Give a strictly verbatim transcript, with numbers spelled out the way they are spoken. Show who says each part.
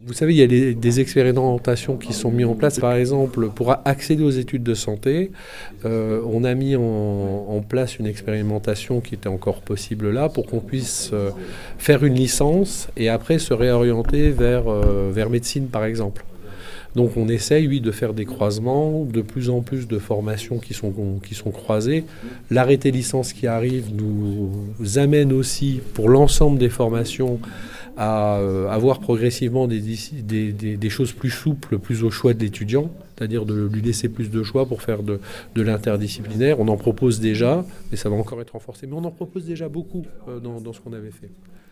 Speaker 1: Vous savez, il y a des, des expérimentations qui sont mises en place. Par exemple, pour accéder aux études de santé, euh, on a mis en, en place une expérimentation qui était encore possible là pour qu'on puisse euh, faire une licence et après se réorienter vers, euh, vers médecine, par exemple. Donc on essaye, oui, de faire des croisements, de plus en plus de formations qui sont, qui sont croisées. L'arrêté licence qui arrive nous amène aussi, pour l'ensemble des formations, à avoir progressivement des, des, des, des choses plus souples, plus au choix de l'étudiant, c'est-à-dire de lui laisser plus de choix pour faire de, de l'interdisciplinaire. On en propose déjà, mais ça va encore être renforcé. Mais on en propose déjà beaucoup dans, dans ce qu'on avait fait.